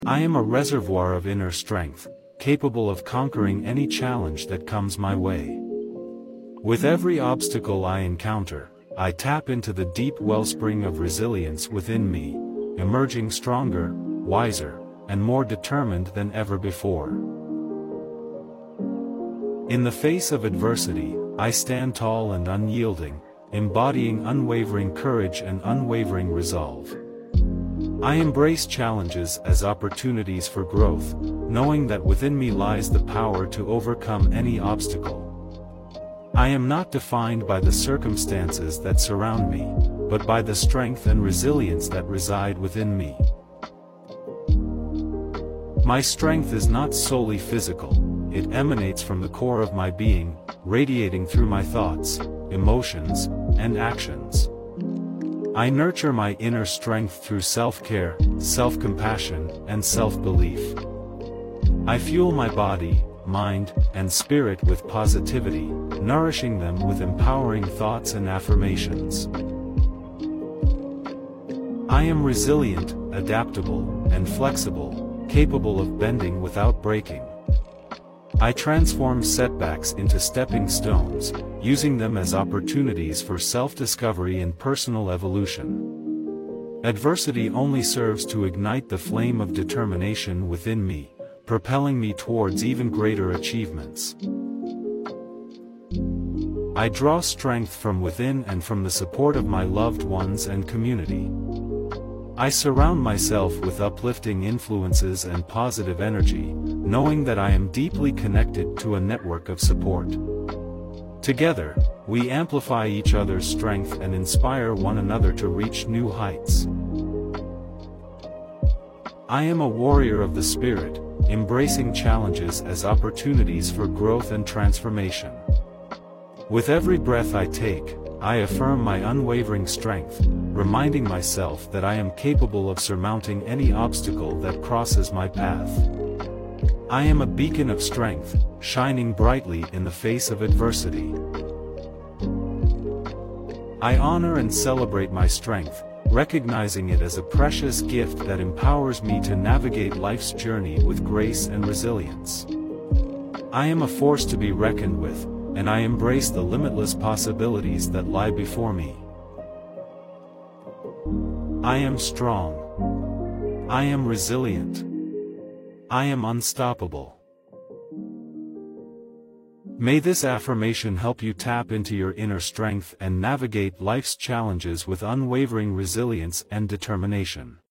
I am a reservoir of inner strength, capable of conquering any challenge that comes my way. With every obstacle I encounter, I tap into the deep wellspring of resilience within me, emerging stronger, wiser, and more determined than ever before. In the face of adversity, I stand tall and unyielding, embodying unwavering courage and unwavering resolve. I embrace challenges as opportunities for growth, knowing that within me lies the power to overcome any obstacle. I am not defined by the circumstances that surround me, but by the strength and resilience that reside within me. My strength is not solely physical, it emanates from the core of my being, radiating through my thoughts, emotions, and actions. I nurture my inner strength through self-care, self-compassion, and self-belief. I fuel my body, mind, and spirit with positivity, nourishing them with empowering thoughts and affirmations. I am resilient, adaptable, and flexible, capable of bending without breaking. I transform setbacks into stepping stones, using them as opportunities for self-discovery and personal evolution. Adversity only serves to ignite the flame of determination within me, propelling me towards even greater achievements. I draw strength from within and from the support of my loved ones and community. I surround myself with uplifting influences and positive energy, knowing that I am deeply connected to a network of support. Together, we amplify each other's strength and inspire one another to reach new heights. I am a warrior of the spirit, embracing challenges as opportunities for growth and transformation. With every breath I take, I affirm my unwavering strength, reminding myself that I am capable of surmounting any obstacle that crosses my path. I am a beacon of strength, shining brightly in the face of adversity. I honor and celebrate my strength, recognizing it as a precious gift that empowers me to navigate life's journey with grace and resilience. I am a force to be reckoned with, and I embrace the limitless possibilities that lie before me. I am strong. I am resilient. I am unstoppable. May this affirmation help you tap into your inner strength and navigate life's challenges with unwavering resilience and determination.